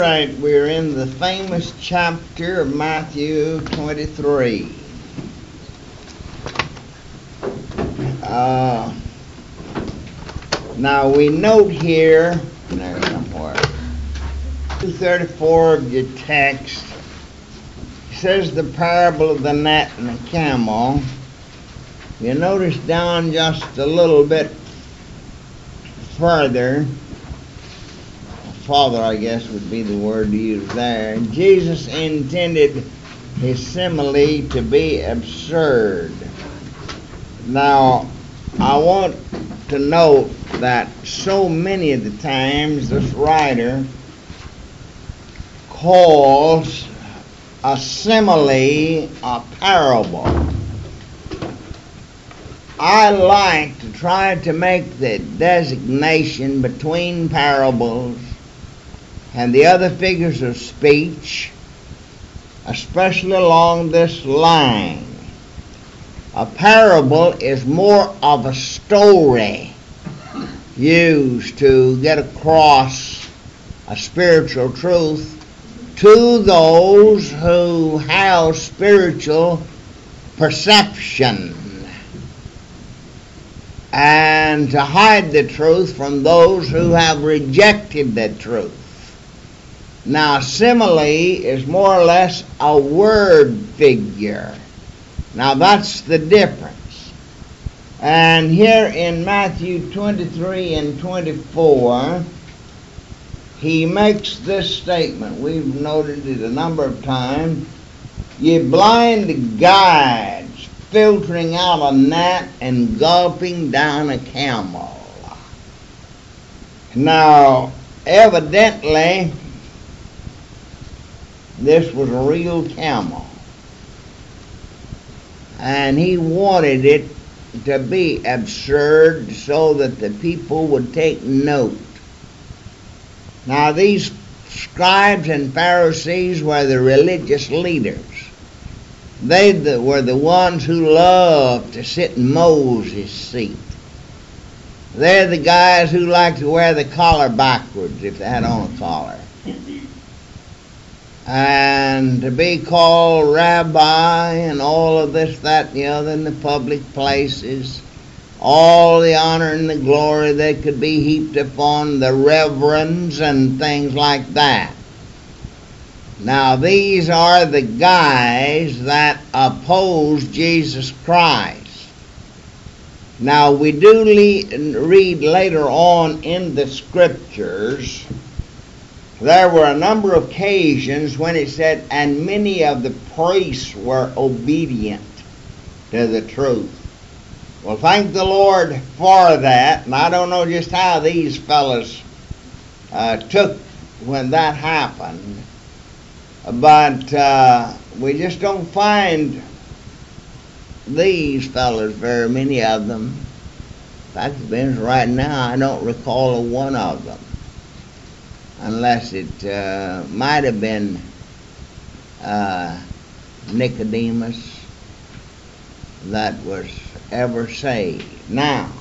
Right, we're in the famous chapter of Matthew 23. Now we note here, there somewhere, 234 of your text, it says the parable of the gnat and the camel. You notice down just a little bit further, father, I guess would be the word to use there. Jesus intended his simile to be absurd. Now, I want to note that so many of the times this writer calls a simile a parable. I like to try to make the designation between parables and the other figures of speech, especially along this line. A parable is more of a story used to get across a spiritual truth to those who have spiritual perception, and to hide the truth from those who have rejected the truth. Now, simile is more or less a word figure. Now, that's the difference. And here in Matthew 23 and 24, he makes this statement. We've noted it a number of times. Ye blind guides, filtering out a gnat and gulping down a camel. Now, evidently, this was a real camel, and he wanted it to be absurd so that the people would take note. Now, these scribes and Pharisees were the religious leaders. They were the ones who loved to sit in Moses' seat. They're the guys who like to wear the collar backwards if they had on a collar, and to be called rabbi and all of this, that, and the other in the public places. All the honor and the glory that could be heaped upon the reverends and things like that. Now, these are the guys that oppose Jesus Christ. Now, we do read later on in the Scriptures, there were a number of occasions when it said, and many of the priests were obedient to the truth. Well, thank the Lord for that. And I don't know just how these fellas took when that happened. But we just don't find these fellas, very many of them. In fact, right now, I don't recall a one of them, unless it might have been Nicodemus that was ever saved. Now,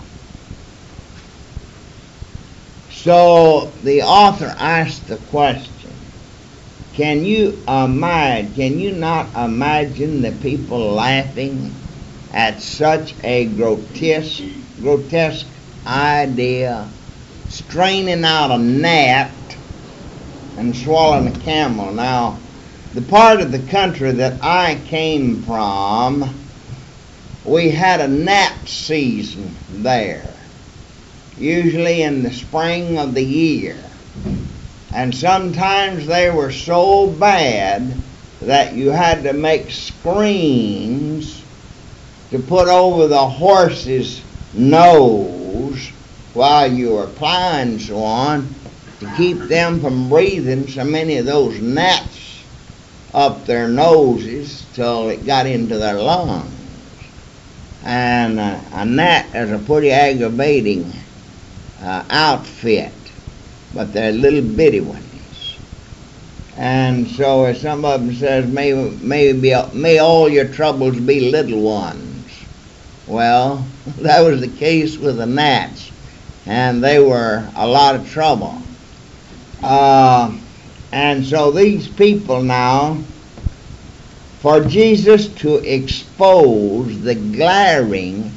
so the author asked the question, can you not imagine the people laughing at such a grotesque idea, straining out a gnat and swallowing a camel? Now, the part of the country that I came from, we had a gnat season there, usually in the spring of the year. And sometimes they were so bad that you had to make screens to put over the horse's nose while you were plowing and so on, to keep them from breathing so many of those gnats up their noses till it got into their lungs. And a gnat is a pretty aggravating outfit, but they're little bitty ones. And so as some of them says, may all your troubles be little ones. Well, that was the case with the gnats, and they were a lot of trouble. And so these people now, for Jesus to expose the glaring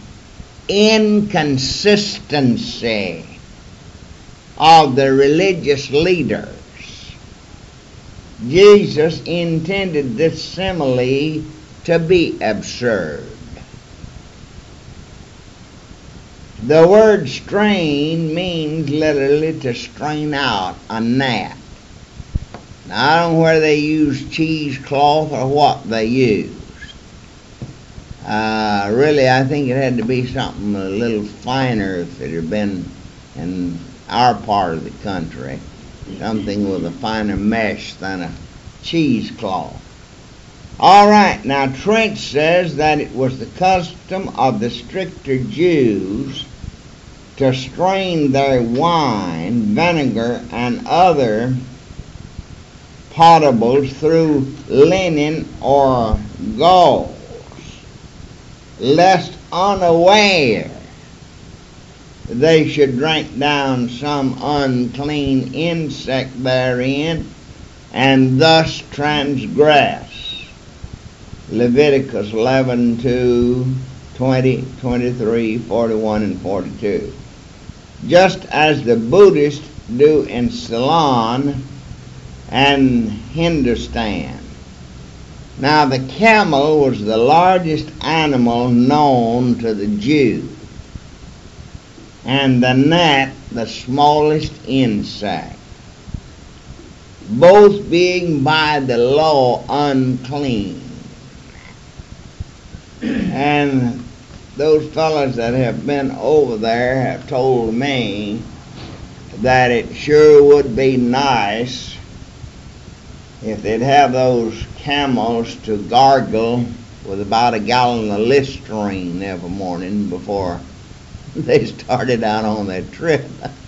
inconsistency of the religious leaders, Jesus intended this simile to be absurd. The word strain means literally to strain out a gnat. Now, I don't know whether they use cheesecloth or what they used. Really, I think it had to be something a little finer if it had been in our part of the country. Something with a finer mesh than a cheesecloth. All right, now Trench says that it was the custom of the stricter Jews to strain their wine, vinegar, and other potables through linen or gauze, lest unaware they should drink down some unclean insect therein, and thus transgress. Leviticus 11:2, 20, 23, 41, and 42. Just as the Buddhists do in Ceylon and Hindustan. Now the camel was the largest animal known to the Jews, and the gnat the smallest insect, both being by the law unclean. And those fellows that have been over there have told me that it sure would be nice if they'd have those camels to gargle with about a gallon of Listerine every morning before they started out on their trip.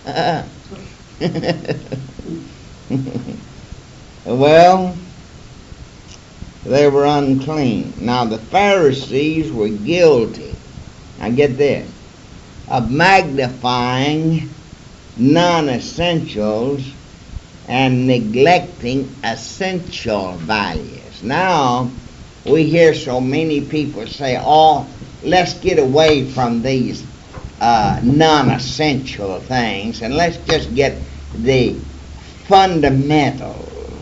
Well, they were unclean. Now the Pharisees were guilty, now get this, of magnifying non-essentials and neglecting essential values. Now we hear so many people say, oh, let's get away from these non-essential things and let's just get the fundamentals.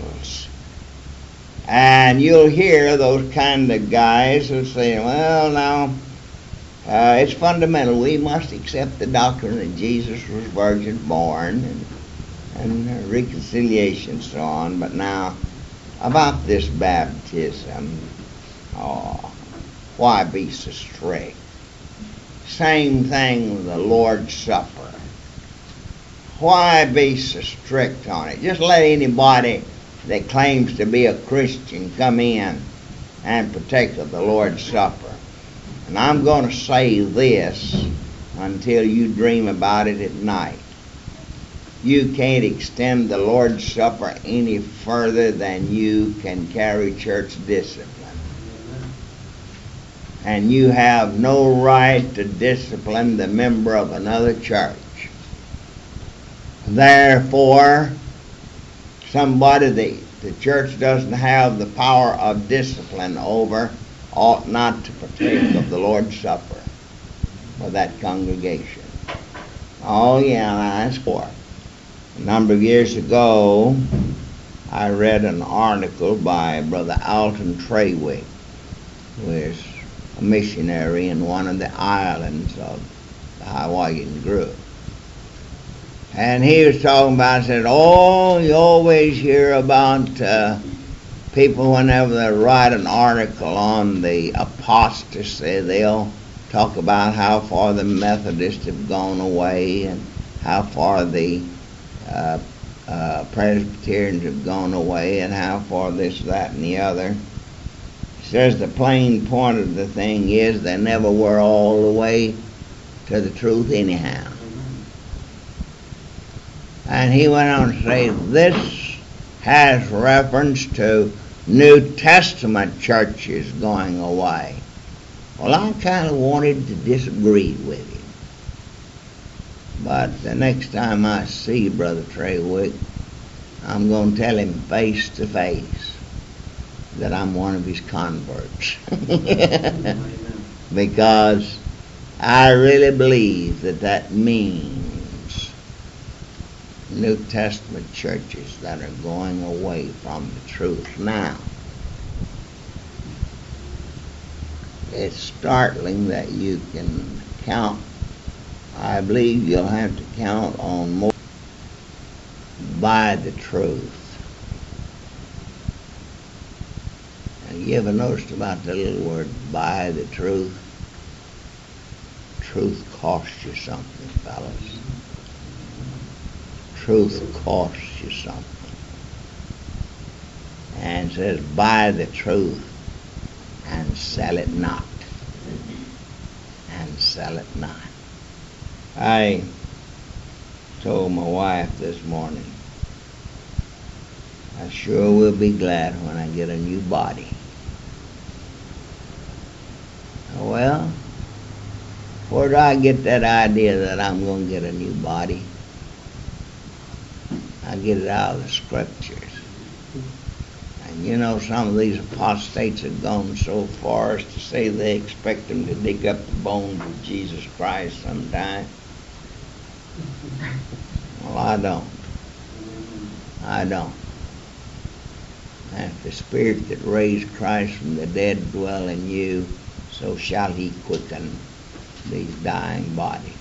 And you'll hear those kind of guys who say, well, now, it's fundamental. We must accept the doctrine that Jesus was virgin born and reconciliation and so on. But now, about this baptism, why be so strict? Same thing with the Lord's Supper. Why be so strict on it? Just let anybody that claims to be a Christian come in and partake of the Lord's Supper. And I'm going to say this until you dream about it at night. You can't extend the Lord's Supper any further than you can carry church discipline. And you have no right to discipline the member of another church. Therefore, somebody the church doesn't have the power of discipline over ought not to partake of the Lord's Supper for that congregation. Oh yeah, that's for a number of years ago, I read an article by Brother Alton Trawick, who is a missionary in one of the islands of the Hawaiian group. And he was talking about, said, oh, you always hear about people whenever they write an article on the apostasy, they'll talk about how far the Methodists have gone away and how far the Presbyterians have gone away and how far this, that, and the other. He says the plain point of the thing is they never were all the way to the truth anyhow. And he went on to say, this has reference to New Testament churches going away. Well, I kind of wanted to disagree with him. But the next time I see Brother Trawick, I'm going to tell him face to face that I'm one of his converts. Because I really believe that means New Testament churches that are going away from the truth now. It's startling that you can count. I believe you'll have to count on more by the truth. And you ever noticed about the little word by the truth? Truth costs you something, fellas. Truth costs you something. And it says, buy the truth and sell it not. And sell it not. I told my wife this morning, I sure will be glad when I get a new body. Well, where do I get that idea that I'm going to get a new body? I get it out of the scriptures. And you know, some of these apostates have gone so far as to say they expect them to dig up the bones of Jesus Christ sometime. Well, I don't. I don't. And if the Spirit that raised Christ from the dead dwell in you, so shall he quicken these dying bodies.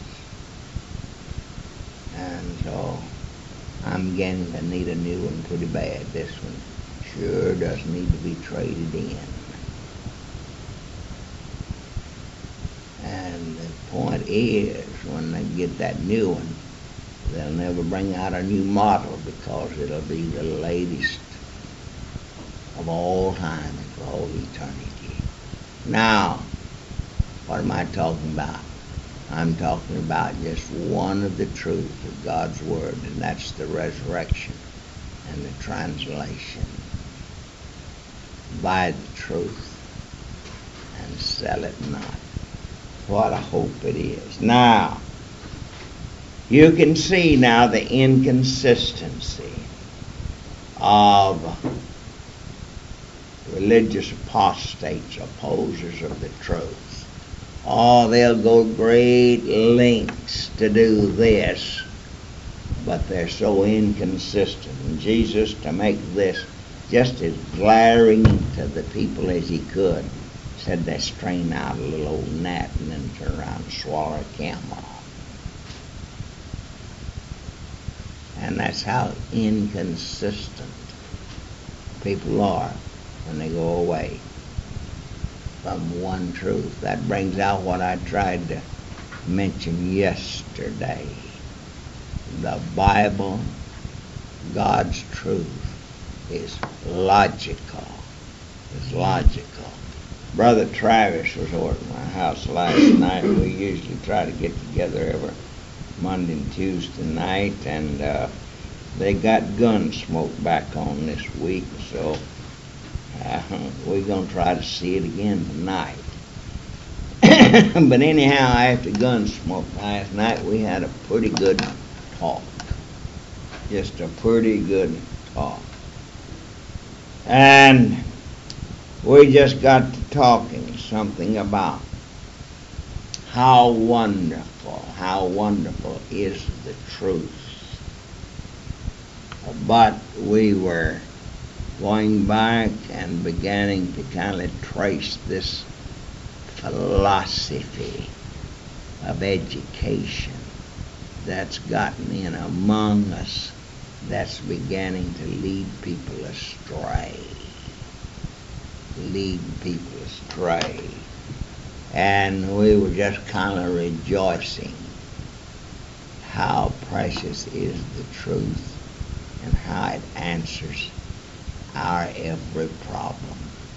And so I'm beginning to need a new one pretty bad. This one sure does need to be traded in. And the point is, when they get that new one, they'll never bring out a new model because it'll be the latest of all time and for all eternity. Now, what am I talking about? I'm talking about just one of the truths of God's Word, and that's the resurrection and the translation. Buy the truth and sell it not. What a hope it is. Now, you can see now the inconsistency of religious apostates, opposers of the truth. Oh, they'll go great lengths to do this, but they're so inconsistent. And Jesus, to make this just as glaring to the people as he could, said they strain out a little old gnat and then turn around and swallow a camel. And that's how inconsistent people are when they go away from one truth. That brings out what I tried to mention yesterday. The Bible, God's truth, is logical. It's logical. Brother Travis was over at my house last night. We usually try to get together every Monday and Tuesday night, and they got Gunsmoke back on this week, so we're going to try to see it again tonight. But anyhow, after Gunsmoke last night, we had a pretty good talk. Just a pretty good talk. And we just got to talking something about how wonderful is the truth. But we were going back and beginning to kind of trace this philosophy of education that's gotten in among us, that's beginning to lead people astray. And we were just kind of rejoicing how precious is the truth and how it answers our every problem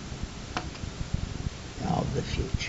of the future.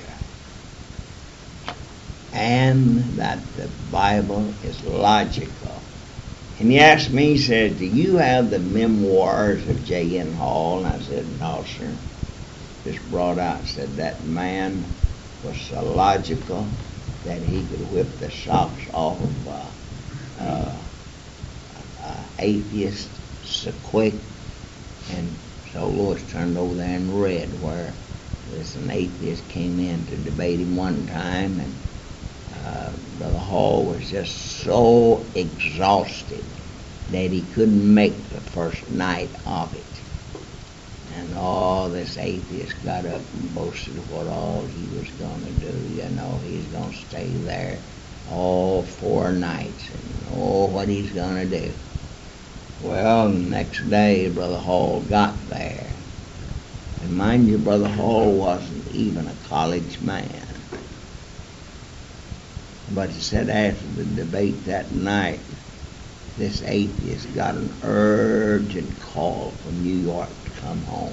And that the Bible is logical. And he asked me, he said, do you have the memoirs of J.N. Hall? And I said, no, sir. Just brought out, said that man was so logical that he could whip the socks off of atheist so quick. And so Lewis turned over there and read where an atheist came in to debate him one time, and Brother Hall was just so exhausted that he couldn't make the first night of it. And all this atheist got up and boasted what all he was going to do. He's going to stay there all 4 nights, and what he's going to do. Well, the next day, Brother Hall got there. And mind you, Brother Hall wasn't even a college man. But he said after the debate that night, this atheist got an urgent call from New York to come home.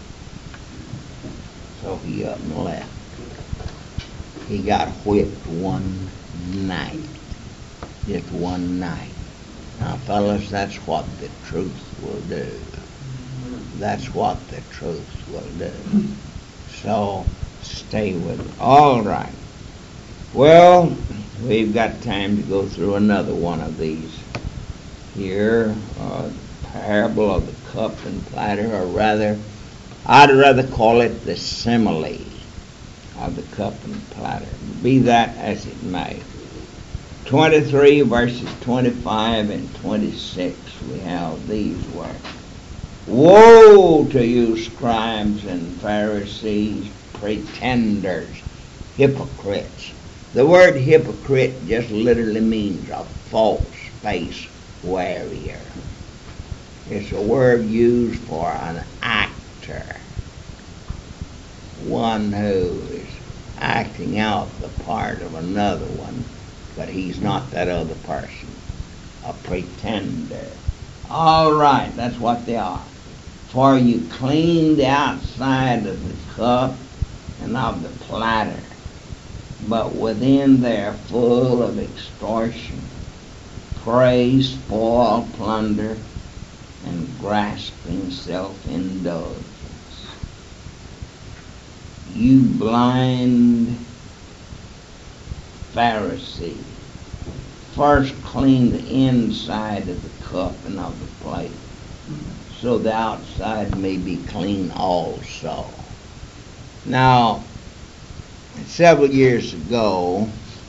So he up and left. He got whipped one night. Just one night. Now, fellas, that's what the truth will do. That's what the truth will do. So, stay with it. All right. Well, we've got time to go through another one of these here. Parable of the cup and platter, or rather, I'd rather call it the simile of the cup and platter. Be that as it may. 23 verses 25 and 26, we have these words. Woe to you, scribes and Pharisees, pretenders, hypocrites. The word hypocrite just literally means a false face warrior. It's a word used for an actor, one who is acting out the part of another one, but he's not that other person, a pretender. All right, that's what they are. For you clean the outside of the cup and of the platter, but within they're full of extortion, prey, spoil, plunder, and grasping self-indulgence. You blind Pharisee, first clean the inside of the cup and of the plate, so the outside may be clean also. Now, several years ago,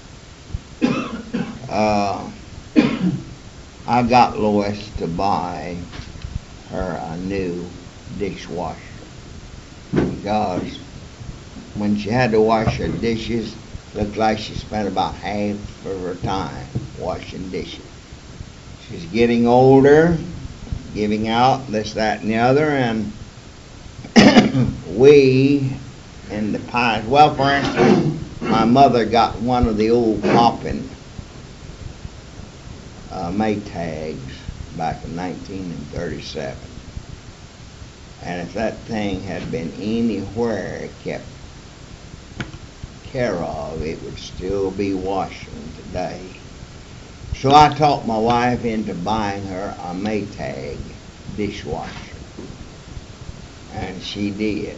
I got Lois to buy her a new dishwasher, because when she had to wash her dishes, it looked like she spent about half of her time washing dishes. She's getting older, giving out this, that, and the other, and we in the past, well, for instance, my mother got one of the old Poppin Maytags back in 1937. And if that thing had been anywhere kept care of, it would still be washing today. So I talked my wife into buying her a Maytag dishwasher, and she did.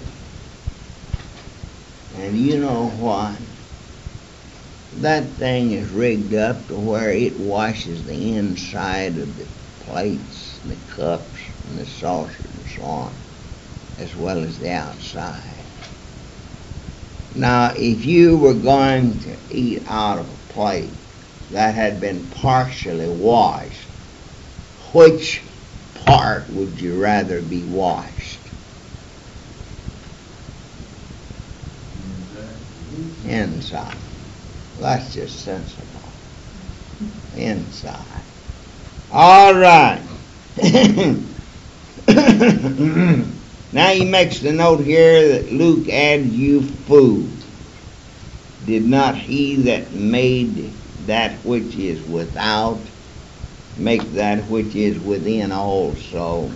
And you know what? That thing is rigged up to where it washes the inside of the plates, the cups, and the saucers and so on, as well as the outside. Now, if you were going to eat out of a plate that had been partially washed, which part would you rather be washed? Inside. That's just sensible. Inside. All right. Now he makes the note here that Luke adds you food. Did not he that made that which is without make that which is within also?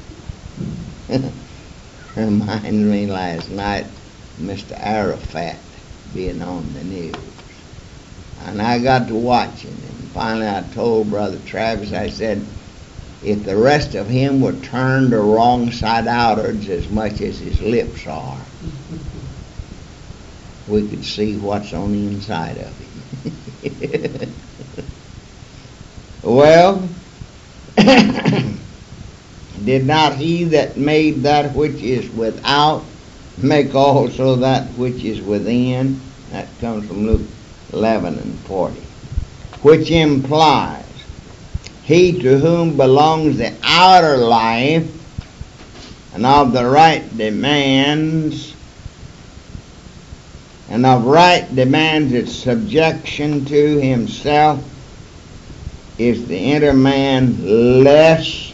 Reminds me last night, Mr. Arafat being on the news. And I got to watching, and finally I told Brother Travis, I said, if the rest of him were turned the wrong side outwards as much as his lips are, we could see what's on the inside of him. Well, Did not he that made that which is without make also that which is within? That comes from Luke 11:40, which implies he to whom belongs the outer life and of the right demands its subjection to himself is the inner man less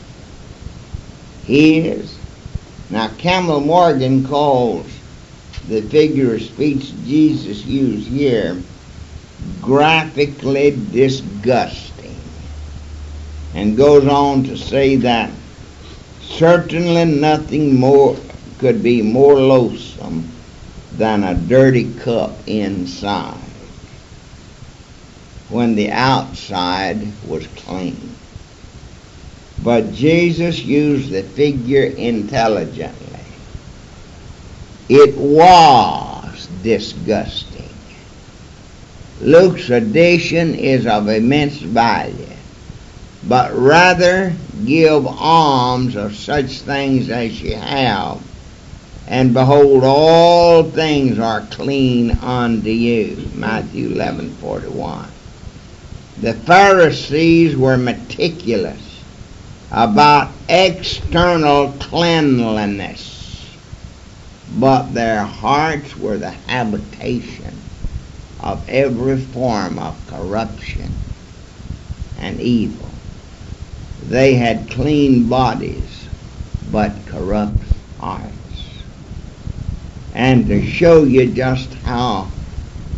his. Now Campbell Morgan calls the figure of speech Jesus used here graphically disgusting, and goes on to say that certainly nothing more could be more loathsome than a dirty cup inside when the outside was clean. But Jesus used the figure intelligently. It was disgusting. Luke's addition is of immense value, but rather give alms of such things as ye have, and behold, all things are clean unto you. Matthew 11:41. The Pharisees were meticulous about external cleanliness, but their hearts were the habitation of every form of corruption and evil. They had clean bodies, but corrupt hearts. And to show you just how